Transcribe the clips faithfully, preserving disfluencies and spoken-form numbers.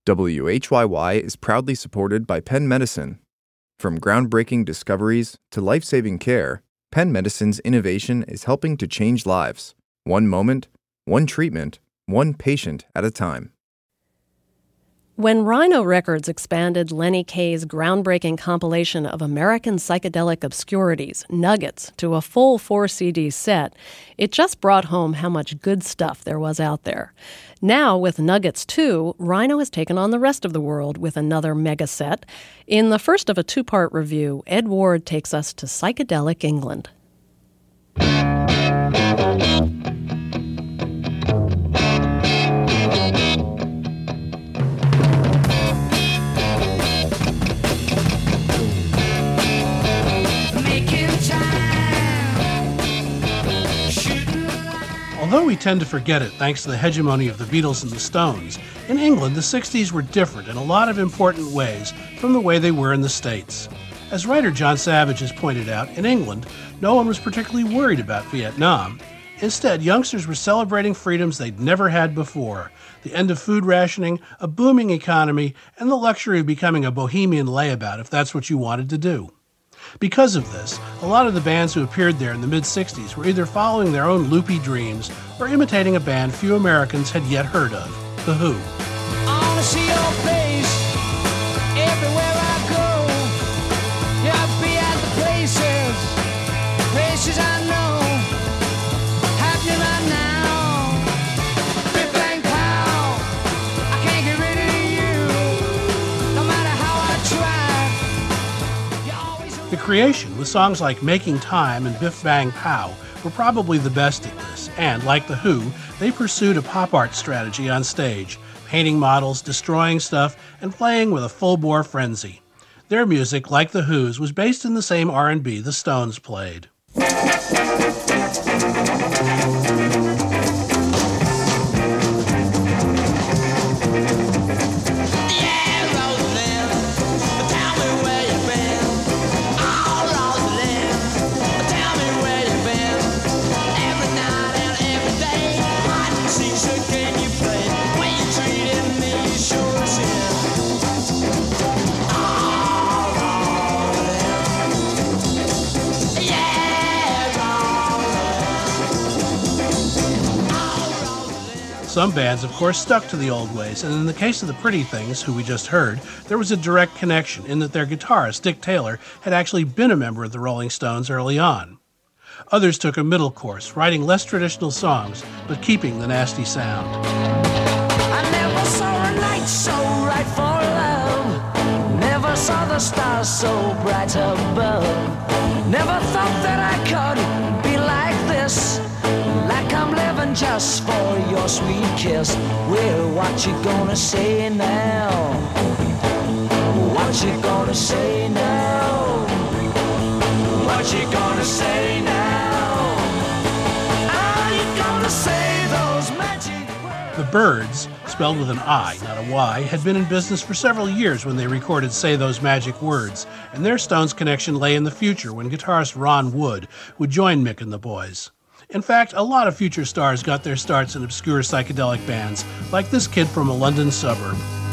W H Y Y is proudly supported by Penn Medicine. From groundbreaking discoveries to life-saving care, Penn Medicine's innovation is helping to change lives, one moment, one treatment, one patient at a time. When Rhino Records expanded Lenny Kaye's groundbreaking compilation of American psychedelic obscurities, Nuggets, to a full four C D set, it just brought home how much good stuff there was out there. Now, with Nuggets two, Rhino has taken on the rest of the world with another mega set. In the first of a two-part review, Ed Ward takes us to psychedelic England. Although we tend to forget it thanks to the hegemony of the Beatles and the Stones, in England the sixties were different in a lot of important ways from the way they were in the States. As writer John Savage has pointed out, in England, no one was particularly worried about Vietnam. Instead, youngsters were celebrating freedoms they'd never had before, the end of food rationing, a booming economy, and the luxury of becoming a bohemian layabout if that's what you wanted to do. Because of this, a lot of the bands who appeared there in the mid-sixties were either following their own loopy dreams or imitating a band few Americans had yet heard of, The Who. I wanna see your face everywhere I go. Yeah, be at the places, places I know. Happening right now. Big bang pow, I can't get rid of you, no matter how I try. You're always The Creation, with songs like Making Time and Biff Bang Pow, were probably the best at this, and, like The Who, they pursued a pop art strategy on stage, painting models, destroying stuff, and playing with a full-bore frenzy. Their music, like The Who's, was based in the same R and B the Stones played. Some bands, of course, stuck to the old ways, and in the case of the Pretty Things, who we just heard, there was a direct connection in that their guitarist, Dick Taylor, had actually been a member of the Rolling Stones early on. Others took a middle course, writing less traditional songs, but keeping the nasty sound. I never saw a night so right for love. Never saw the stars so bright above. Never thought that I could be like this. Like I'm living just for your sweet kiss. Well, what you gonna say now? What you gonna say now? What you gonna say now? Are you gonna say those magic words? The Byrds, spelled with an I, not a Y, had been in business for several years when they recorded Say Those Magic Words, and their Stones connection lay in the future when guitarist Ron Wood would join Mick and the boys. In fact, a lot of future stars got their starts in obscure psychedelic bands, like this kid from a London suburb.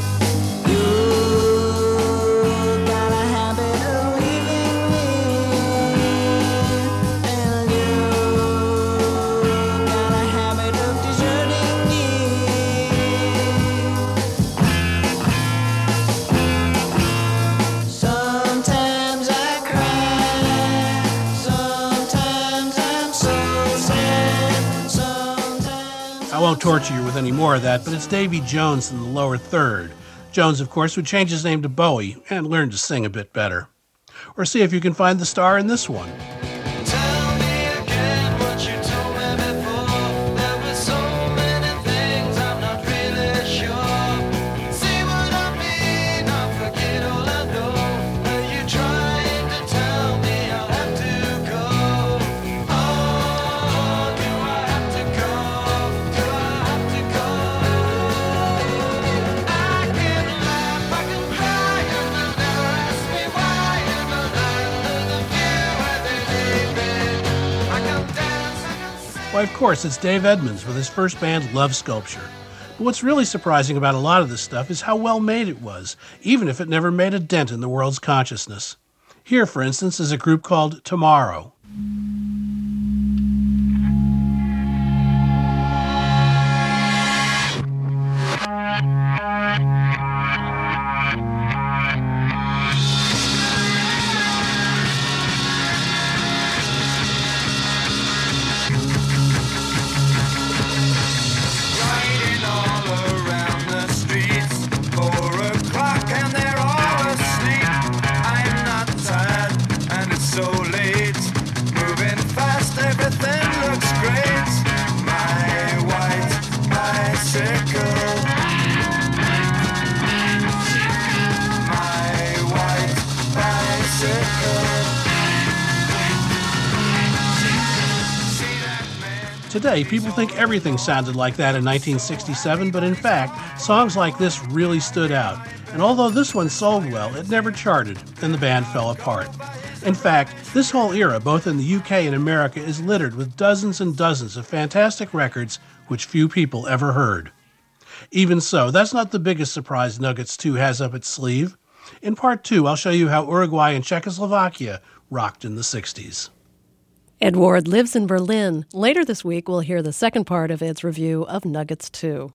I won't torture you with any more of that, but it's Davy Jones in the lower third. Jones, of course, would change his name to Bowie and learn to sing a bit better. Or see if you can find the star in this one. Tell me again what you told me before. There were so many things I'm not really sure. See what I mean? I forget all I know. Are you trying to tell me I'll have to go? Oh, do I have to go? Do I have to go? I can laugh, I can cry, and they'll never ask me why. In the land of the few where they leave me, I can dance, I can sing. Why, of course, it's Dave Edmunds with his first band, Love Sculpture. But what's really surprising about a lot of this stuff is how well made it was, even if it never made a dent in the world's consciousness. Here, for instance, is a group called Tomorrow. Riding all around the streets, four o'clock and they're all asleep. I'm not tired and it's so late. Moving fast, everything looks great. My white bicycle. My white bicycle. See that man? Today, people think everything sounded like that in nineteen sixty-seven, but in fact, songs like this really stood out. And although this one sold well, it never charted, and the band fell apart. In fact, this whole era, both in the U K and America, is littered with dozens and dozens of fantastic records which few people ever heard. Even so, that's not the biggest surprise Nuggets two has up its sleeve. In part two, I'll show you how Uruguay and Czechoslovakia rocked in the sixties. Ed Ward lives in Berlin. Later this week, we'll hear the second part of Ed's review of Nuggets two.